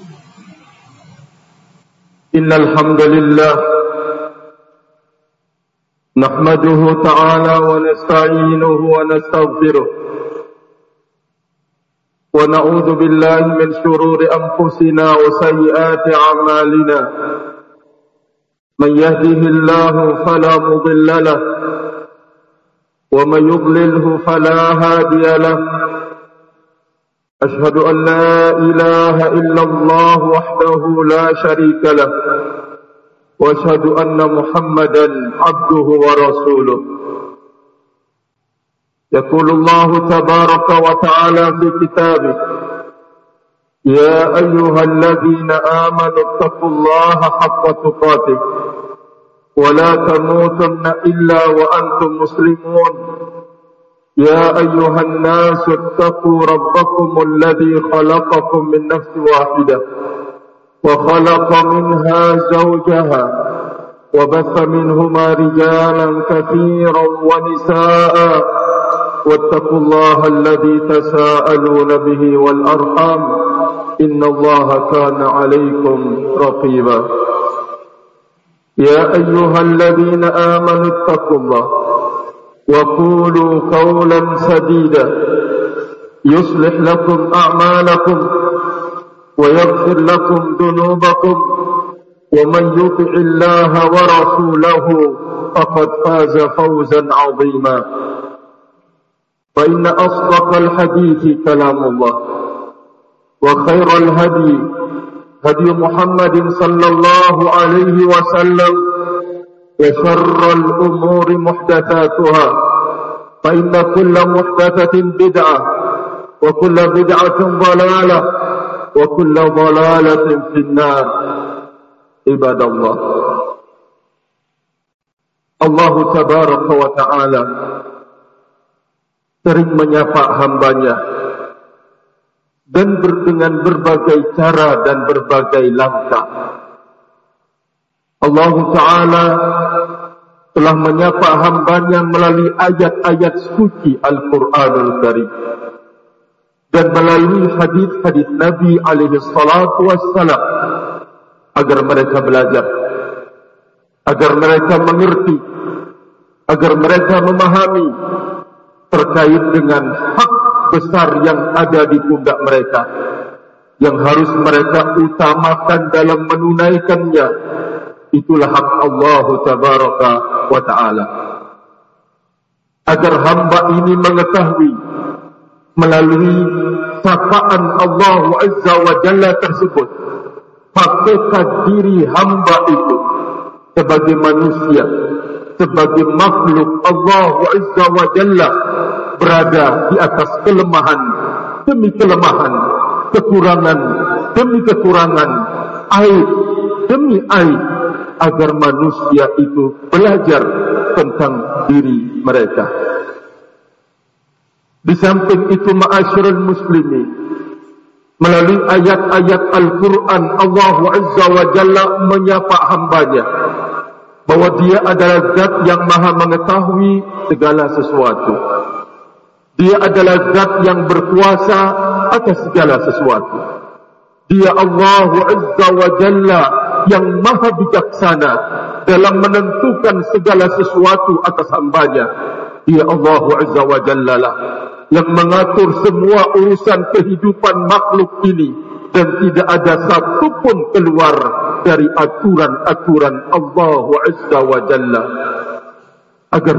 إن الحمد لله نحمده تعالى ونستعينه ونستغفره ونعوذ بالله من شرور أنفسنا وسيئات أعمالنا من يهده الله فلا مضل له ومن يضلله فلا هادي له أشهد أن لا إله إلا الله وحده لا شريك له وأشهد أن محمدا عبده ورسوله يقول الله تبارك وتعالى في كتابه يا أيها الذين آمنوا اتقوا الله حق تقاته ولا تموتن إلا وأنتم مسلمون يا أيها الناس اتقوا ربكم الذي خلقكم من نفس واحدة وخلق منها زوجها وبث منهما رجالا كثيرا ونساء واتقوا الله الذي تساءلون به والأرحام إن الله كان عليكم رقيبا يا أيها الذين آمنوا اتقوا الله وقولوا قولا سديدا يصلح لكم أعمالكم ويغفر لكم ذنوبكم ومن يطع الله ورسوله فقد فاز فوزا عظيما فإن أصدق الحديث كلام الله وخير الهدي هدي محمد صلى الله عليه وسلم وشر الأمور محدثاتها فإن كل محدثة بدعة وكل بدعة ضلالة وكل ضلالة في النار عباد الله Allah Tabaraka wa Ta'ala sering menyapa hambanya dan dengan berbagai cara dan berbagai langkah. Allah Ta'ala telah menyapa hambanya melalui ayat-ayat suci Al-Quranul Karim dan melalui hadis-hadis Nabi alaihi salatu wassalam agar mereka belajar, agar mereka mengerti, agar mereka memahami terkait dengan hak besar yang ada di pundak mereka yang harus mereka utamakan dalam menunaikannya. Itulah hak Allah Tabaraka wa Ta'ala. Agar hamba ini mengetahui melalui sapaan Allah Azza wa Jalla tersebut hakikat diri hamba itu sebagai manusia, sebagai makhluk Allah Azza wa Jalla berada di atas kelemahan demi kelemahan, kekurangan demi kekurangan, aib demi aib, agar manusia itu belajar tentang diri mereka. Di samping itu, ma'asyiral muslimin, melalui ayat-ayat Al-Quran Allah Azza wa Jalla menyapa hambanya bahwa dia adalah zat yang maha mengetahui segala sesuatu. Dia adalah zat yang berkuasa atas segala sesuatu. Dia Allah Azza wa Jalla yang maha bijaksana dalam menentukan segala sesuatu atas hambanya. Dia Allah Azza wa Jalla lah yang mengatur semua urusan kehidupan makhluk ini dan tidak ada satupun keluar dari aturan-aturan Allah Azza wa Jalla. Agar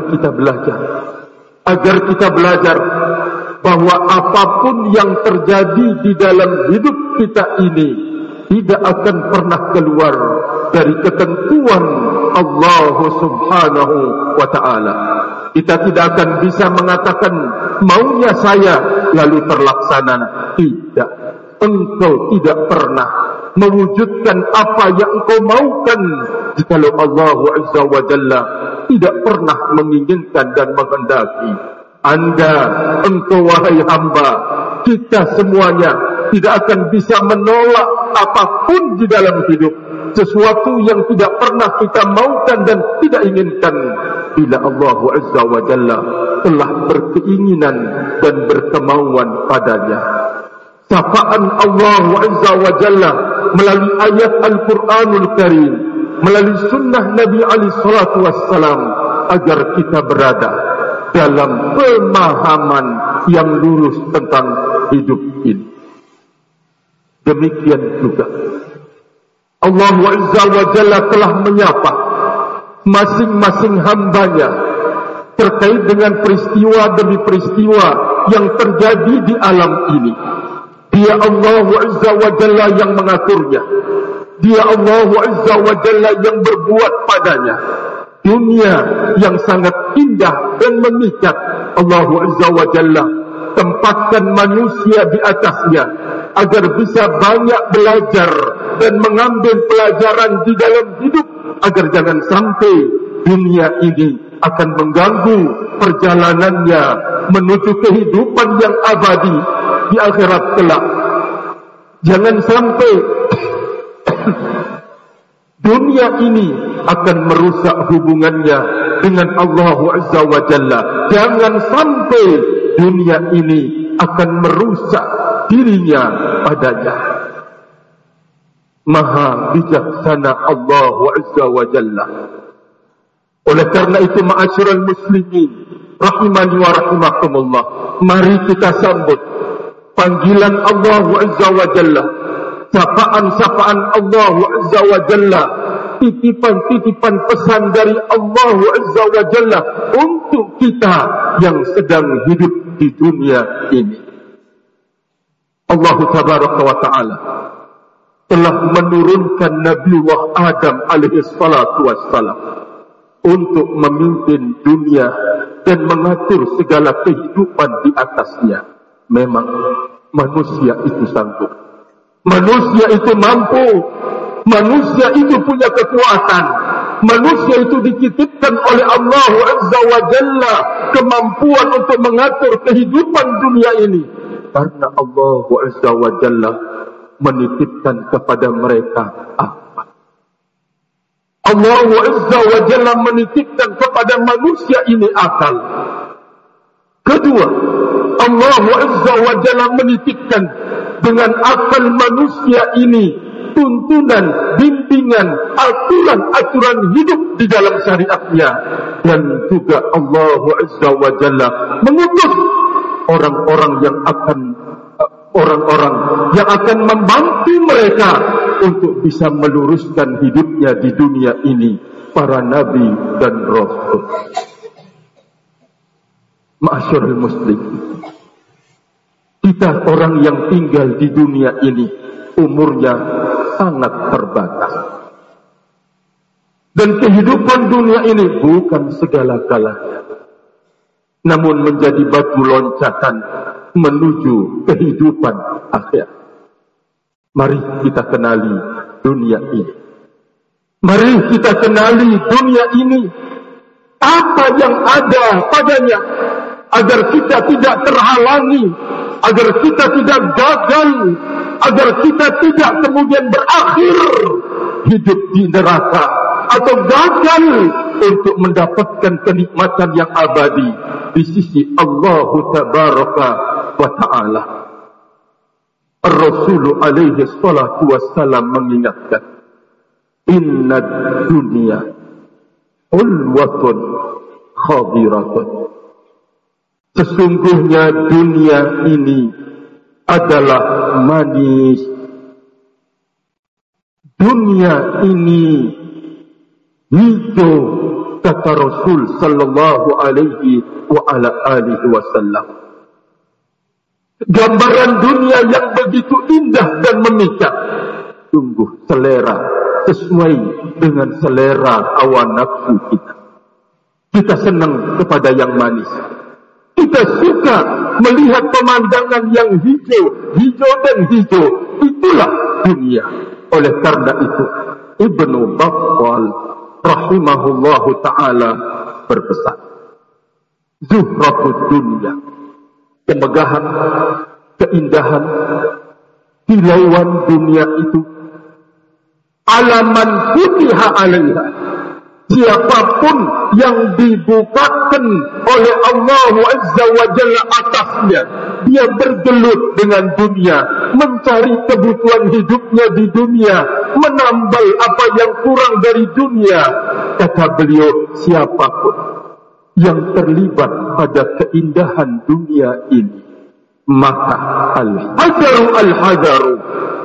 kita belajar bahwa apapun yang terjadi di dalam hidup kita ini tidak akan pernah keluar dari ketentuan Allah Subhanahu wa Ta'ala. Kita tidak akan bisa mengatakan maunya saya lalu terlaksana. Tidak. Engkau tidak pernah mewujudkan apa yang engkau maukan jikalau Allah Azza wa Jalla tidak pernah menginginkan dan menghendaki. Engkau wahai hamba, kita semuanya tidak akan bisa menolak apapun di dalam hidup, sesuatu yang tidak pernah kita maukan dan tidak inginkan, bila Allah Azza wa Jalla telah berkeinginan dan berkemauan padanya. Sapaan Allah Azza wa Jalla melalui ayat Al-Quranul Karim, melalui sunnah Nabi SAW, agar kita berada dalam pemahaman yang lurus tentang hidup ini. Demikian juga Allah Azza wa Jalla telah menyapa masing-masing hambanya terkait dengan peristiwa demi peristiwa yang terjadi di alam ini. Dia Allah Azza wa Jalla yang mengaturnya. Dia Allah Azza wa Jalla yang berbuat padanya. Dunia yang sangat indah dan memikat, Allah Azza wa Jalla tempatkan manusia di atasnya agar bisa banyak belajar dan mengambil pelajaran di dalam hidup, agar jangan sampai dunia ini akan mengganggu perjalanannya menuju kehidupan yang abadi di akhirat kelak. Jangan sampai dunia ini akan merusak hubungannya dengan Allah Azza wa Jalla. Jangan sampai dunia ini akan merusak dirinya padanya. Maha bijaksana Allah Azza wa Jalla. Oleh karena itu, ma'asyiral muslimin rahimani wa rahimakumullah, mari kita sambut panggilan Allah Azza wa Jalla, sapaan-sapaan Allah Azza wa Jalla, titipan-titipan pesan dari Allah Azza wa Jalla untuk kita yang sedang hidup di dunia ini. Allah Tabaraka wa Ta'ala telah menurunkan Nabiullah Adam alaihi salatu wassalam untuk memimpin dunia dan mengatur segala kehidupan di atasnya. Memang manusia itu sanggup, manusia itu mampu, manusia itu punya kekuatan, manusia itu dititipkan oleh Allah Azza wa Jalla kemampuan untuk mengatur kehidupan dunia ini, karena Allah Azza wa Jalla menitipkan kepada mereka apa? Allah Azza wa Jalla menitipkan kepada manusia ini akal. Kedua, Allah Azza wa Jalla menitipkan dengan akal manusia ini tuntunan, bimbingan, aturan-aturan hidup di dalam syariatnya. Dan juga Allah Azza wa Jalla mengutus orang-orang yang akan membantu mereka untuk bisa meluruskan hidupnya di dunia ini, para nabi dan rasul. Ma'asyiral muslim, kita orang yang tinggal di dunia ini umurnya sangat terbatas, dan kehidupan dunia ini bukan segala-galanya, namun menjadi batu loncatan menuju kehidupan akhir. Mari kita kenali dunia ini. Mari kita kenali dunia ini, apa yang ada padanya, agar kita tidak terhalangi, agar kita tidak gagal, agar kita tidak kemudian berakhir hidup di neraka, atau gagal untuk mendapatkan kenikmatan yang abadi di sisi Allah Tabaraka wa Ta'ala. Rasul alaihi salatu wassalam mengingatkan, inna dunya ulwatun khadiratun. Sesungguhnya dunia ini adalah manis. Dunia ini hijau, kata Rasul sallallahu alaihi wa ala alihi wasallam. Gambaran dunia yang begitu indah dan memikat, sungguh selera, sesuai dengan selera hawa nafsu kita. Kita senang kepada yang manis, kita suka melihat pemandangan yang hijau, hijau dan hijau. Itulah dunia. Oleh karena itu, Ibnu Battal rahimahullahu ta'ala berpesan, zuhratud dunia, kemegahan, keindahan, kilauan dunia itu, alaman futiha alaiha, siapapun yang dibukakan oleh Allah Azza wa Jalla atasnya, dia bergelut dengan dunia, mencari kebutuhan hidupnya di dunia, menambal apa yang kurang dari dunia. Kata beliau, siapapun yang terlibat pada keindahan dunia ini, maka al-hadaru,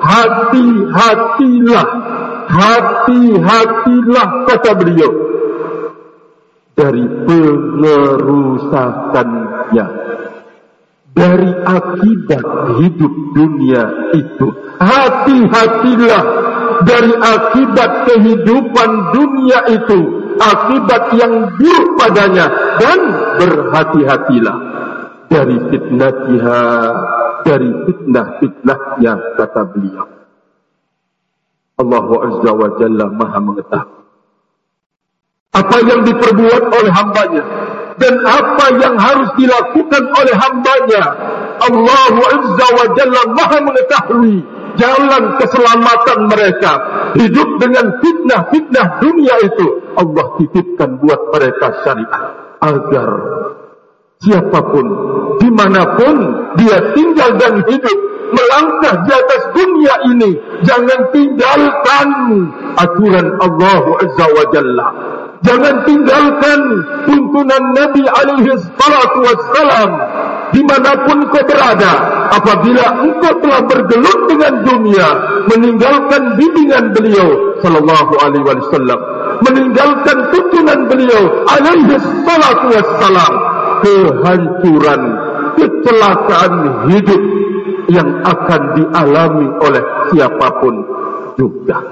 hati-hatilah, kata beliau, dari pengerusakannya, dari akibat hidup dunia itu. Hati-hatilah dari akibat kehidupan dunia itu, akibat yang buruk padanya, dan berhati-hatilah dari fitnatiha, dari fitnah-fitnahnya, kata beliau. Allah Azza wa Jalla Maha mengetahui apa yang diperbuat oleh hambanya dan apa yang harus dilakukan oleh hambanya. Allah Azza wa Jalla Maha mengetahui jalan keselamatan mereka. Hidup dengan fitnah-fitnah dunia itu, Allah titipkan buat mereka syariat, agar siapapun, dimanapun dia tinggal dan hidup, melangkah di atas dunia ini, jangan tinggalkan aturan Allah Azza wa Jalla. Jangan tinggalkan tuntunan Nabi alaihi salatu wassalam. Dimanapun kau berada, apabila engkau telah bergelut dengan dunia, meninggalkan bimbingan beliau sallallahu alaihi wasallam, meninggalkan tuntunan beliau alaihi salatu wassalam, kehancuran, kecelakaan hidup yang akan dialami oleh siapapun juga.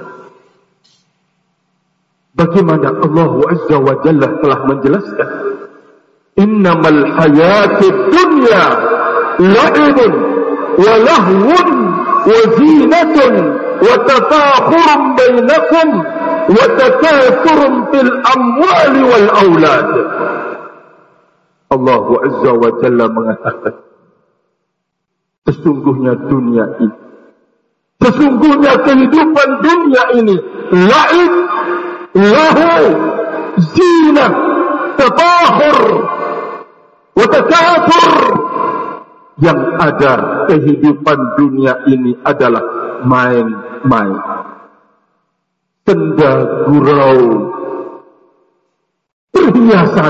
Bagaimana Allah Azza wa Jalla telah menjelaskan, innamal hayatud dunya la'ibun wa lahwun wa zinatun wa tafakhurun bainakum wa takathurun fil amwali wal aulad. Allah Azza wa Jalla mengatakan, sesungguhnya dunia ini, sesungguhnya kehidupan dunia ini, la'ib, lahu, zinah, tafakhur, wa takathur. Yang ada kehidupan dunia ini adalah main-main, senda gurau, perhiasan,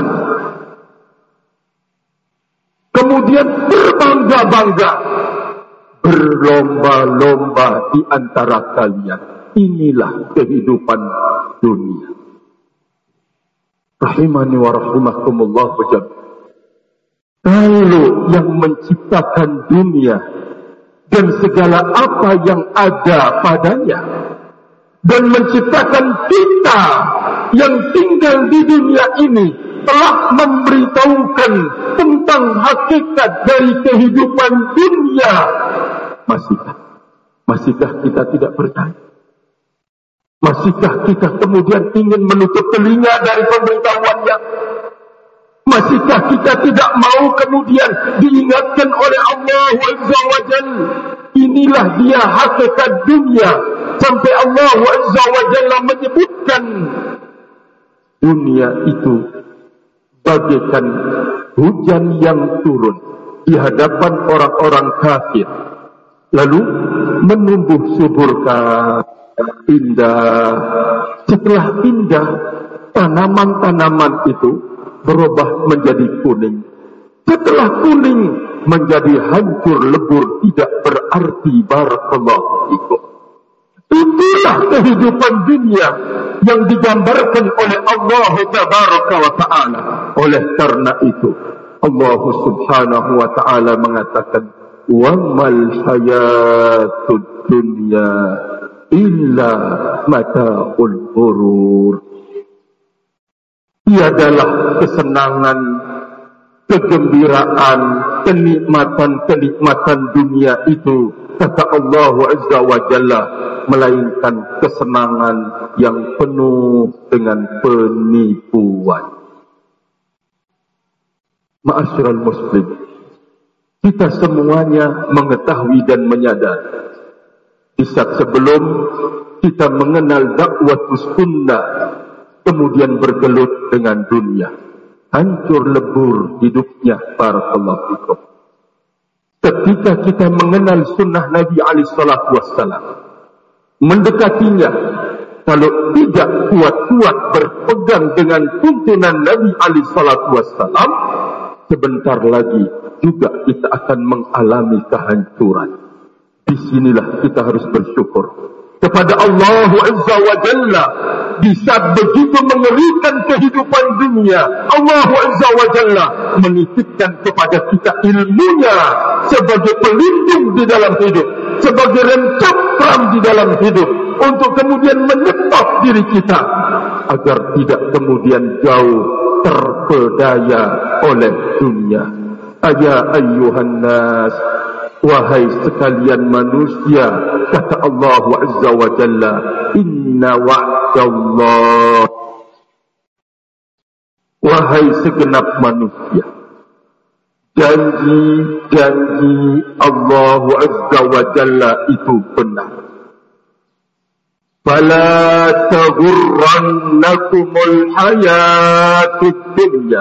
kemudian berbangga-bangga, berlomba-lomba di antara kalian. Inilah kehidupan dunia. Rahimani wa rahimakumullah jami'an. Kalau yang menciptakan dunia dan segala apa yang ada padanya, dan menciptakan kita yang tinggal di dunia ini, telah memberitahukan tentang hakikat dari kehidupan dunia, masihkah kita tidak percaya? Masihkah kita kemudian ingin menutup telinga dari pemberitahuannya? Masihkah kita tidak mau kemudian diingatkan oleh Allah Azza wa Jalla? Inilah dia hakikat dunia. Sampai Allah Azza wa Jalla menyebutkan dunia itu bagaikan hujan yang turun di hadapan orang-orang kafir, lalu menumbuh suburkan, indah. Setelah indah, tanaman-tanaman itu berubah menjadi kuning. Setelah kuning, menjadi hancur lebur, tidak berarti. Barakallahu fikum. Itulah kehidupan dunia yang digambarkan oleh Allah Tabaraka wa Ta'ala. Oleh karena itu, Allah Subhanahu wa Ta'ala mengatakan, wa mal hayatud dunya illa mata'ul ghurur. Tiadalah kesenangan, kegembiraan, kenikmatan dunia itu, kata Allah Azza wa Jalla, melainkan kesenangan yang penuh dengan penipuan. Ma'asyiral muslim, kita semuanya mengetahui dan menyadari, di saat sebelum kita mengenal dakwah sunnah, kemudian bergelut dengan dunia, hancur lebur hidupnya. Barakallahu fikum. ketika kita mengenal sunnah Nabi SAW, mendekatinya, kalau tidak kuat-kuat berpegang dengan tuntunan Nabi SAW, sebentar lagi juga kita akan mengalami kehancuran. Disinilah kita harus bersyukur kepada Allah Azza wa Jalla. Bisa begitu mengerikan kehidupan dunia, Allah Azza wa Jalla menitipkan kepada kita ilmunya sebagai pelindung di dalam hidup, sebagai rem cakram di dalam hidup, untuk kemudian menyetop diri kita agar tidak kemudian jauh terpedaya oleh dunia. Ya ayyuhan nas, wahai sekalian manusia, kata Allah Azza wa Jalla, inna wa'dallah, wahai segenap manusia, janji-janji Allah Azza wa Jalla itu benar. Fala taghurrannakumul hayatud dunya,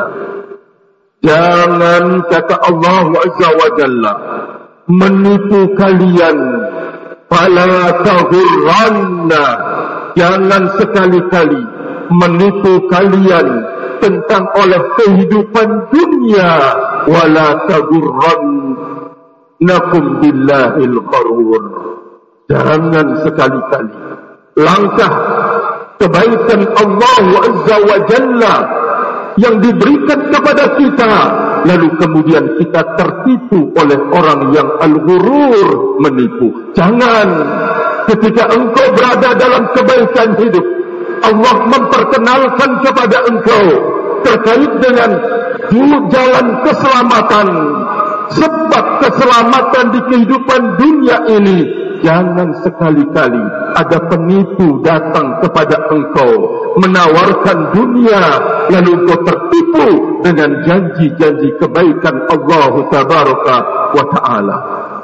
jangan, kata Allah Azza wa Jalla, menipu kalian. Fala taghurranna, jangan sekali-kali menipu kalian tentang oleh kehidupan dunia. Wala taghurrannakum billahil gharur, jangan sekali-kali langkah kebaikan Allah Azza wa Jalla yang diberikan kepada kita, lalu kemudian kita tertipu oleh orang yang al-ghurur, menipu. Jangan. Ketika engkau berada dalam kebaikan hidup, Allah memperkenalkan kepada engkau terkait dengan jalan keselamatan, sebab keselamatan di kehidupan dunia ini. Jangan sekali-kali ada penipu datang kepada engkau menawarkan dunia, lalu engkau tertipu dengan janji-janji kebaikan Allah Tabaraka wa Ta'ala.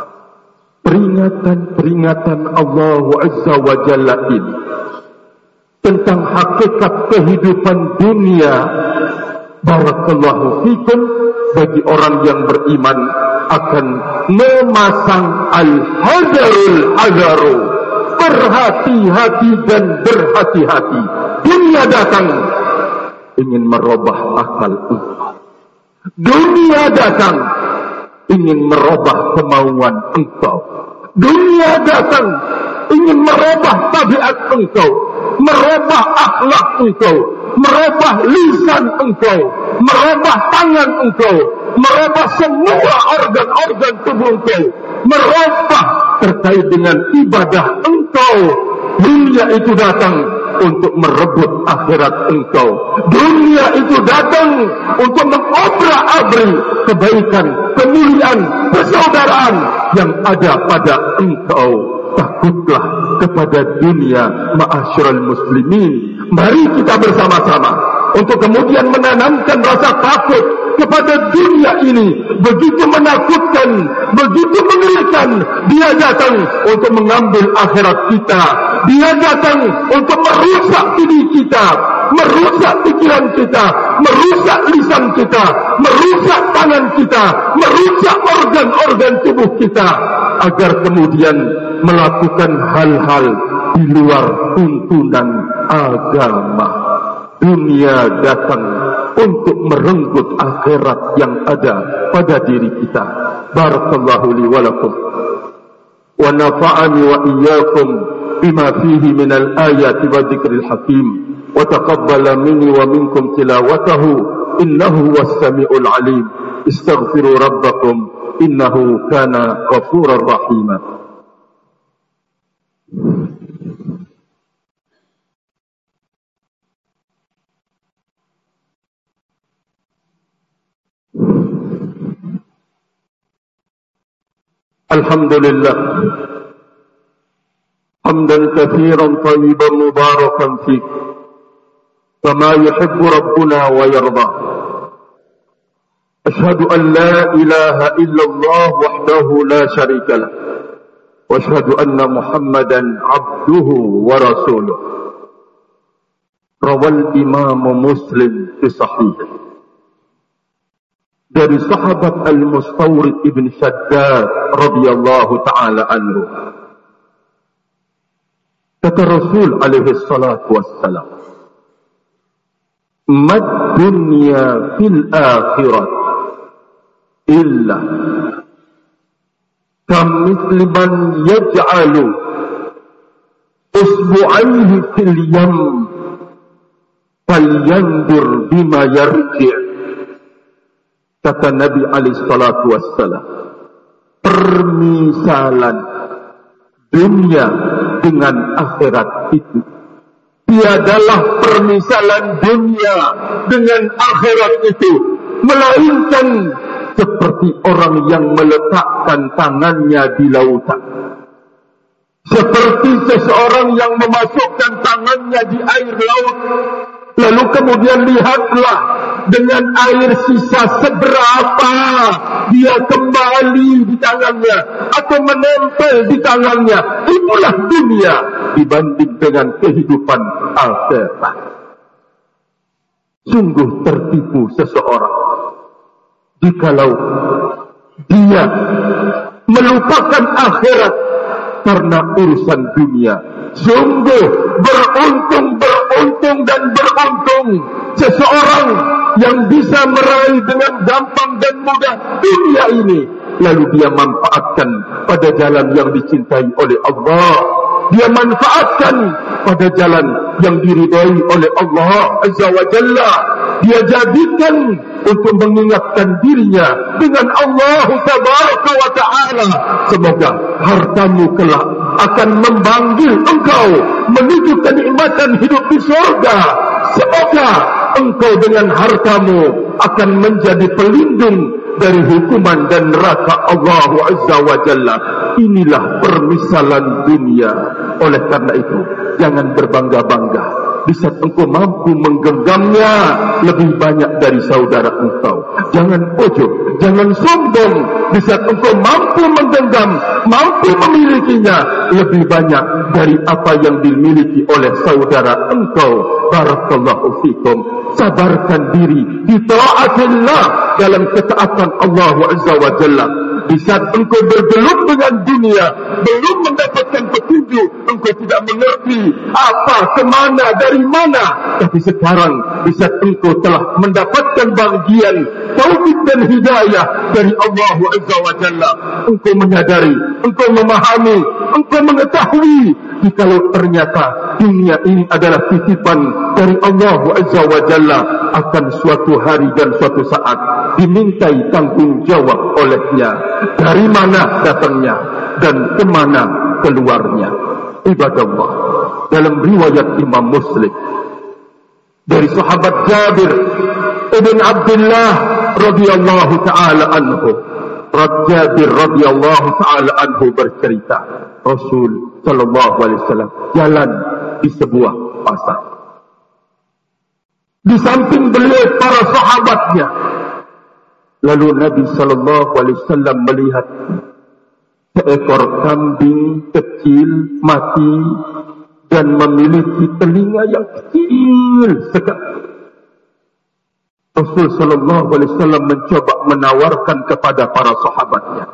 Peringatan-peringatan Allah Azza wa Jalla ini tentang hakikat kehidupan dunia, barakallahu fikum, bagi orang yang beriman akan memasang al-hadarul hadaru, berhati-hati dan berhati-hati. Dunia datang ingin merubah akal engkau. Dunia datang ingin merubah kemauan engkau. Dunia datang ingin merubah tabiat engkau, merubah akhlak engkau, merubah lisan engkau, merubah tangan engkau, merubah semua organ-organ tubuh engkau, merubah terkait dengan ibadah engkau. Dunia itu datang untuk merebut akhirat engkau. Dunia itu datang untuk mengobrak-abrik kebaikan, kemuliaan, persaudaraan yang ada pada engkau. Takutlah kepada dunia, ma'asyiral muslimin. Mari kita bersama-sama untuk kemudian menanamkan rasa takut kepada dunia ini. Begitu menakutkan, begitu mengerikan. Dia datang untuk mengambil akhirat kita. Dia datang untuk merusak diri kita, merusak pikiran kita, merusak lisan kita, merusak tangan kita, merusak organ-organ tubuh kita, agar kemudian melakukan hal-hal di luar tuntunan agama. Dunia datang untuk merenggut akhirat yang ada pada diri kita. Barakallahu li wa lakum wa nafa'ani wa iyyakum bima fihi minal ayati wa dzikril hakim, wa taqabbala minni wa minkum tilawatahu innahu was-sami'ul alim. Istaghfiru rabbakum innahu kana ghafurar rahima. Alhamdulillah hamdan katsiran thayyiban mubarakan fihi kama yuhibbu rabbuna wa yarda. Ashhadu an la ilaha illallah wahdahu la syarika lah, wa ashhadu anna Muhammadan abduhu wa rasuluh. Rawal Imam Muslim fi sahih. dari sahabat Al-Mustawrid ibn Shaddad radhiyallahu ta'ala anhu. Kata Rasul alaihi salatu wassalam, mad dunya fil akhirat illa kamithli man yaj'alu usbu'aihi fil yam falyandur bima yarji'. Kata Nabi alaihi salatu wassalam, permisalan dunia dengan akhirat itu tiadalah permisalan dunia dengan akhirat itu, melainkan seperti orang yang meletakkan tangannya di lautan, seperti seseorang yang memasukkan tangannya di air laut, lalu kemudian lihatlah dengan air sisa seberapa dia kembali di tangannya atau menempel di tangannya. Itulah dunia dibanding dengan kehidupan akhirat. Sungguh tertipu seseorang jikalau dia melupakan akhirat karena urusan dunia. Sungguh beruntung dan beruntung seseorang yang bisa meraih dengan gampang dan mudah dunia ini, lalu dia manfaatkan pada jalan yang dicintai oleh Allah. Dia manfaatkan pada jalan yang diridai oleh Allah Azza wa Jalla. Dia jadikan untuk mengingatkan dirinya dengan Allah Tabaraka wa Ta'ala. Semoga hartamu kelak akan memanggil engkau menuju kenikmatan hidup di surga. Semoga engkau dengan hartamu akan menjadi pelindung dari hukuman dan neraka Allah Azza wa Jalla. Inilah permisalan dunia. Oleh karena itu, jangan berbangga-bangga di saat engkau mampu menggenggamnya lebih banyak dari saudara engkau. Jangan ujub, jangan sombong di saat engkau mampu menggenggam, mampu memilikinya lebih banyak dari apa yang dimiliki oleh saudara engkau. Barakallahu fikum. Sabarkan diri di taatillah, dalam ketaatan Allah Azza wa Jalla. Di saat engkau bergelut dengan dunia, belum mendapatkan petunjuk, engkau tidak mengerti apa, kemana, dari mana. Tapi sekarang, di saat engkau telah mendapatkan bagian taufik dan hidayah dari Allah Azza wa Jalla, engkau menyadari, engkau memahami, engkau mengetahui, jikalau ternyata dunia ini adalah titipan dari Allah Azza wa Jalla, akan suatu hari dan suatu saat dimintai tanggung jawab olehnya. Dari mana datangnya dan kemana keluarnya. Ibadallah, dalam riwayat Imam Muslim dari sahabat Jabir ibn Abdullah radhiyallahu ta'ala anhu, Jabir radhiyallahu ta'ala anhu bercerita, Rasul sallallahu alaihi wasallam jalan di sebuah pasar. Di samping beliau para sahabatnya. Lalu Nabi sallallahu alaihi wasallam melihat seekor kambing kecil mati dan memiliki telinga yang kecil sekali. Rasul sallallahu alaihi wasallam mencoba menawarkan kepada para sahabatnya,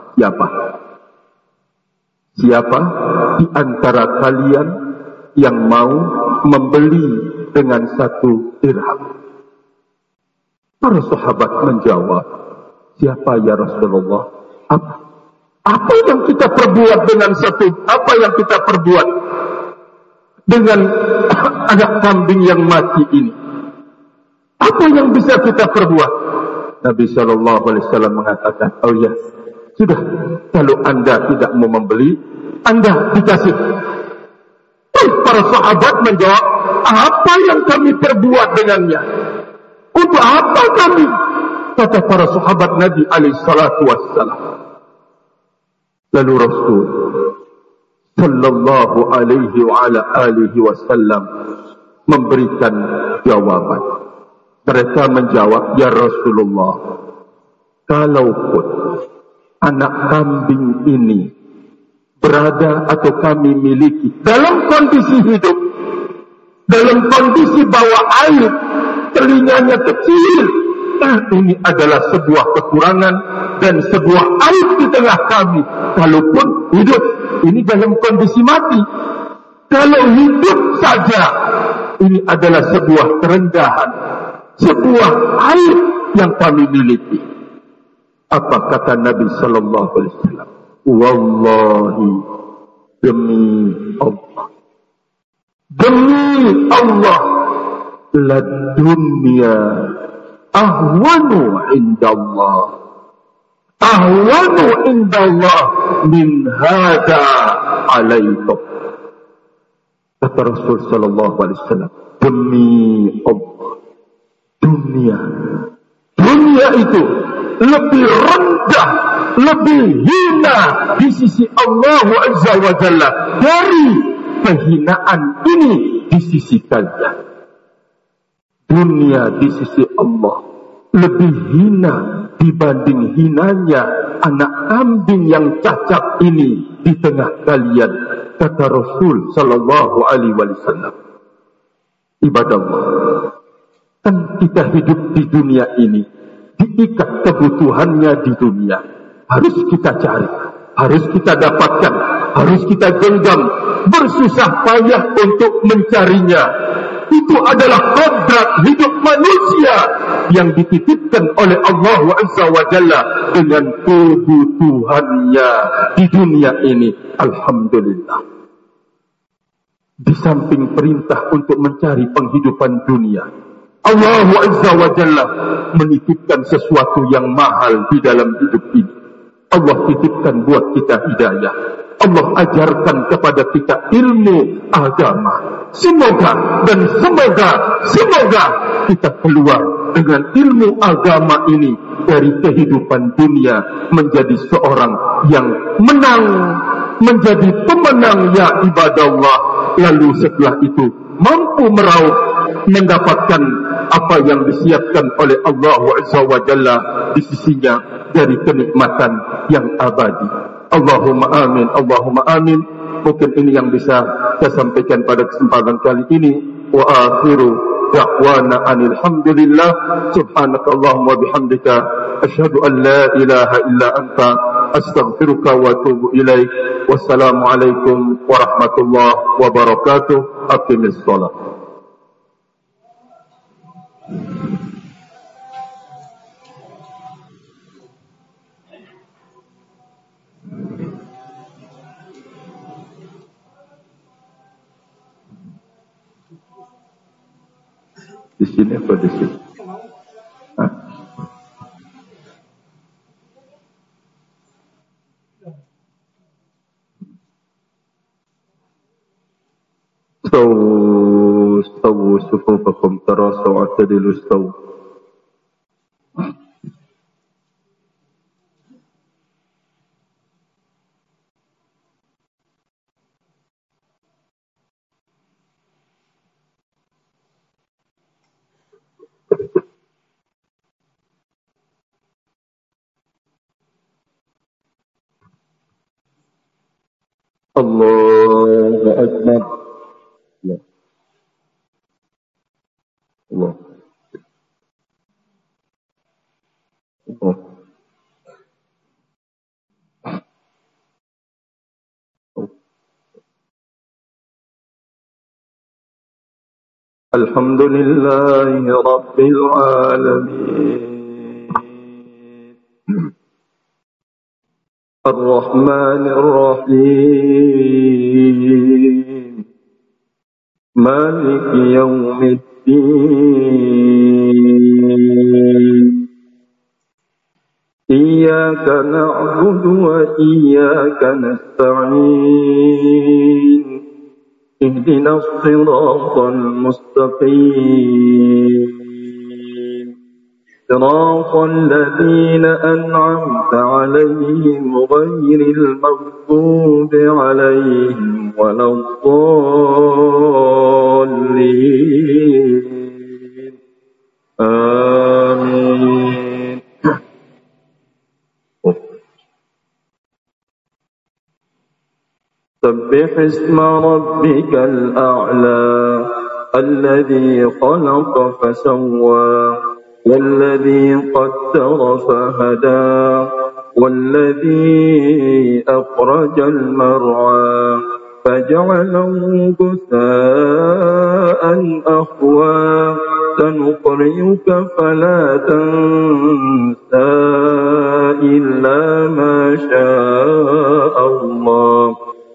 siapa di antara kalian yang mau membeli dengan 1 dirham? Para sahabat menjawab, siapa ya Rasulullah? Apa yang kita perbuat dengan apa yang kita perbuat dengan anak kambing yang mati ini? Apa yang bisa kita perbuat? Nabi sallallahu alaihi wasallam mengatakan, oh ya, sudah, kalau anda tidak mau membeli, anda dikasih. Para sahabat menjawab, apa yang kami perbuat dengannya? Untuk apa kami? Kata para sahabat Nabi alaihi salatu wassalam. Lalu Rasul sallallahu alaihi wa ala alihi wasallam memberikan jawaban. Mereka menjawab, ya Rasulullah, kalaupun anak kambing ini berada atau kami miliki dalam kondisi hidup, dalam kondisi bawa air, telinganya kecil, ini adalah sebuah kekurangan dan sebuah aib di tengah kami. Kalaupun hidup, ini dalam kondisi mati. Kalau hidup saja, ini adalah sebuah kerendahan, sebuah aib yang kami miliki. Apa kata Nabi sallallahu alaihi wasallam? Wallahi, demi Allah, la dunya ahwanu indallah min hada alaikum. Kata Rasul sallallahu alaihi wasallam, demi Allah, dunia itu lebih rendah, lebih hina di sisi Allah Azza wa Jalla dari kehinaan ini di sisi kalian. Dunia di sisi Allah lebih hina dibanding hinanya anak kambing yang cacat ini di tengah kalian, kata Rasul sallallahu alaihi wasallam. Ibadah Allah, kan kita hidup di dunia ini, diikat kebutuhannya di dunia, harus kita cari, harus kita dapatkan, harus kita genggam, bersusah payah untuk mencarinya. Itu adalah kodrat hidup manusia yang dititipkan oleh Allah Azza wa Jalla dengan kebutuhannya di dunia ini. Alhamdulillah. Di samping perintah untuk mencari penghidupan dunia, Allah Azza wa Jalla menitipkan sesuatu yang mahal di dalam hidup ini. Allah titipkan buat kita hidayah. Allah ajarkan kepada kita ilmu agama. Semoga kita keluar dengan ilmu agama ini dari kehidupan dunia menjadi seorang yang menang, menjadi pemenang ya ibadallah. Lalu setelah itu mampu meraup, mendapatkan apa yang disiapkan oleh Allah Azza wa Jalla di sisinya dari kenikmatan yang abadi. Allahumma amin, Allahumma amin. Mungkin ini yang bisa saya sampaikan pada kesempatan kali ini. Wa akhiru da'wana anil hamdulillah. Subhanakallahumma bihamdika asyhadu an la ilaha illa anta astaghfiruka wa atubu ilaik. Wassalamualaikum warahmatullahi wabarakatuh. Aqimis shalah. Di sini apa di sini? Stawu sufufakum tarasaw atadilu stawu. Allahu Akbar. Allah. Allah. Alhamdulillahi Rabbil Alamin. Ar-Rahmanir Rahim. Maliki Yawmiddin. Iyyaka na'budu wa iyyaka nasta'in. Ihdinas siratal mustaqim. Siratal ladzina an'amta 'alaihim ghairil maghdubi 'alaihim waladdallin. Amin. Sabbih isma rabbikal a'la alladhi khalaqa fasawwa والذي قدر فهدى والذي أخرج المرعى فجعله غثاء أحوى سنقرئك فلا تنسى إلا ما شاء الله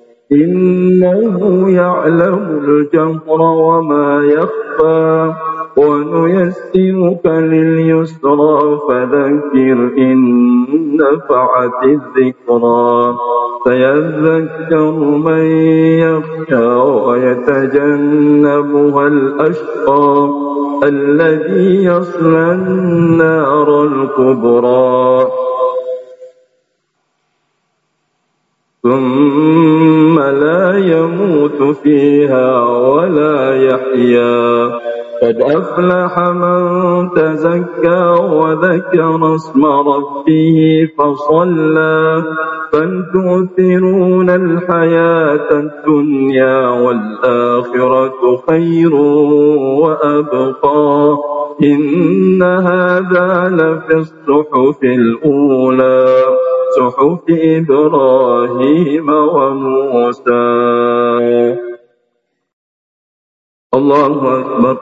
إنه يعلم الجهر وما يخفى ونيسرك لليسرى فذكر إن نفعت الذكرى سيذكر من يخشى ويتجنبها الأشقى الذي يصلى النار الكبرى ثم لا يموت فيها ولا يحيا قد أفلح من تزكى وذكر اسم ربه فصلى بل تؤثرون الحياة الدنيا والآخرة خير وأبقى إن هذا لفي الصحف الأولى صحف إبراهيم وموسى. الله أكبر.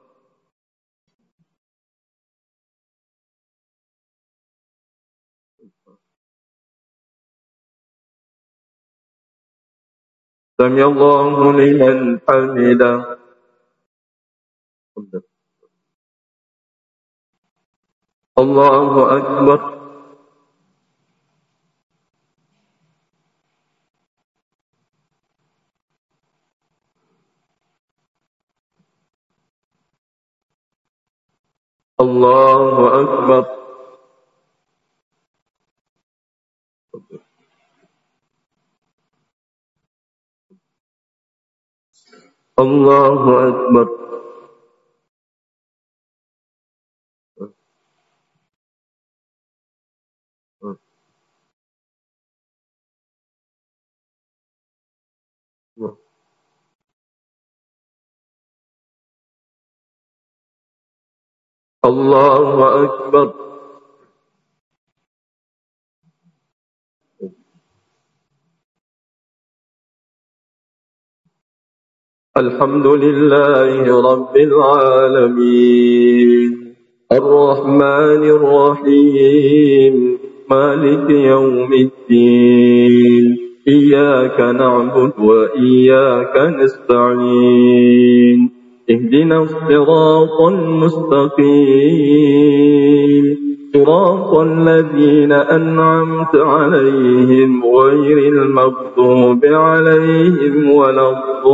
سمع الله لمن حمده. الله أكبر. الله أكبر. الله أكبر. الله أكبر. الحمد لله رب العالمين الرحمن الرحيم مالك يوم الدين إياك نعبد وإياك نستعين اهدنا الصراط المستقيم صراط الذين أنعمت عليهم غير المغضوب عليهم ولا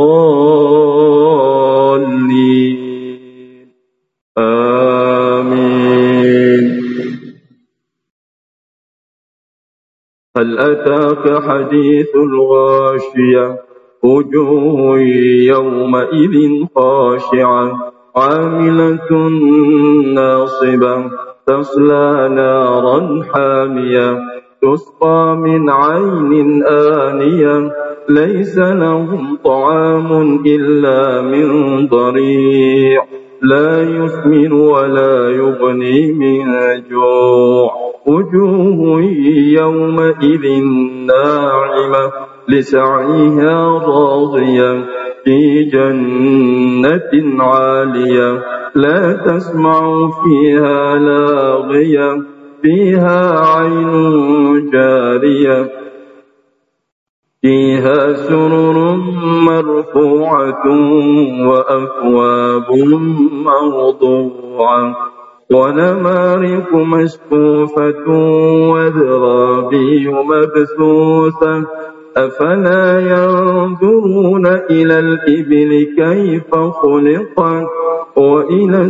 الضالين آمين. هل أتاك حديث الغاشية وجوه يومئذ خاشعة عاملة ناصبة تصلى نارا حامية تسقى من عين آنية ليس لهم طعام إلا من ضريع لا يسمن ولا يغني من جوع وجوه يومئذ ناعمة لسعيها راضية في جنة عالية لا تسمع فيها لاغية فيها عين جارية فيها سرر مرفوعة وأكواب موضوعة ونمارق مصفوفة وزرابي مبثوثة أفلا ينظرون إلى الإبل كيف خلقت وإلى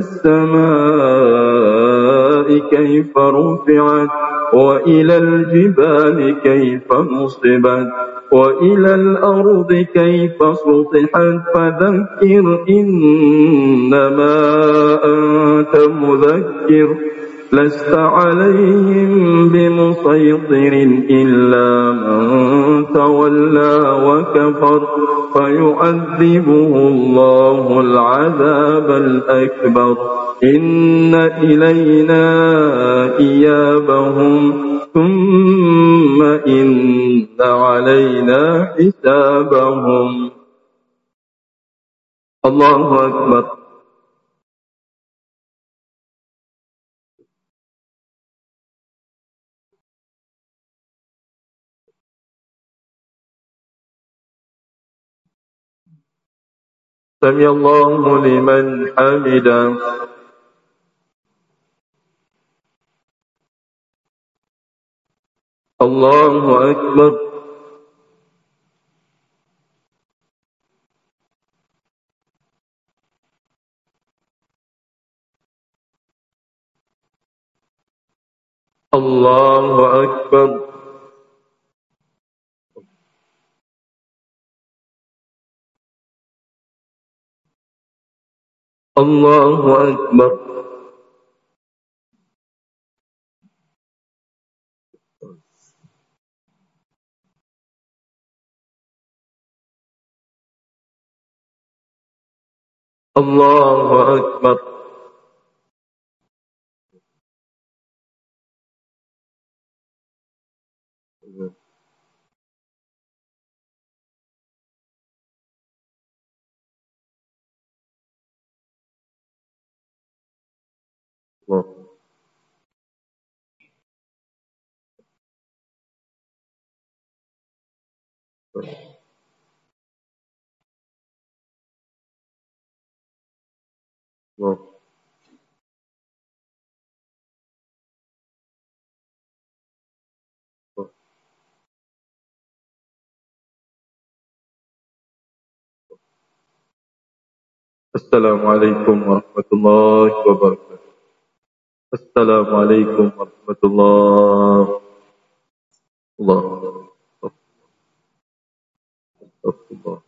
السماء كيف رفعت وإلى الجبال كيف نصبت وإلى الأرض كيف سطحت فذكر إنما أنت مذكر لست عليهم بمسيطر إلا من تولى وكفر فيعذبه الله العذاب الأكبر إن إلينا إيابهم ثم إن علينا حسابهم. الله أكبر. سمع الله لمن حمده. الله أكبر. الله أكبر. الله أكبر. الله أكبر. السلام عليكم ورحمة الله وبركاته. السلام عليكم ورحمة الله. الله أكبر.